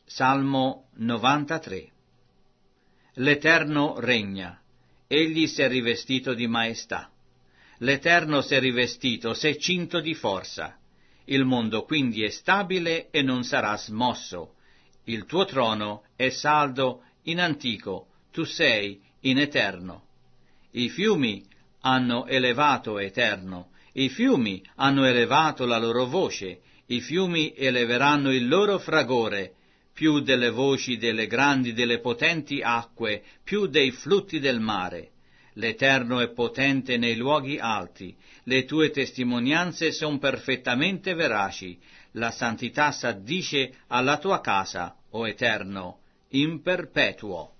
Salmo 93. L'Eterno regna, egli si è rivestito di maestà. L'Eterno si è rivestito, si è cinto di forza. Il mondo quindi è stabile e non sarà smosso. Il tuo trono è saldo in antico, tu sei in eterno. I fiumi hanno elevato eterno, i fiumi hanno elevato la loro voce, i fiumi eleveranno il loro fragore, più delle voci delle grandi, delle potenti acque, più dei flutti del mare. L'Eterno è potente nei luoghi alti, le tue testimonianze son perfettamente veraci, la santità s'addice alla tua casa, o Eterno, in perpetuo.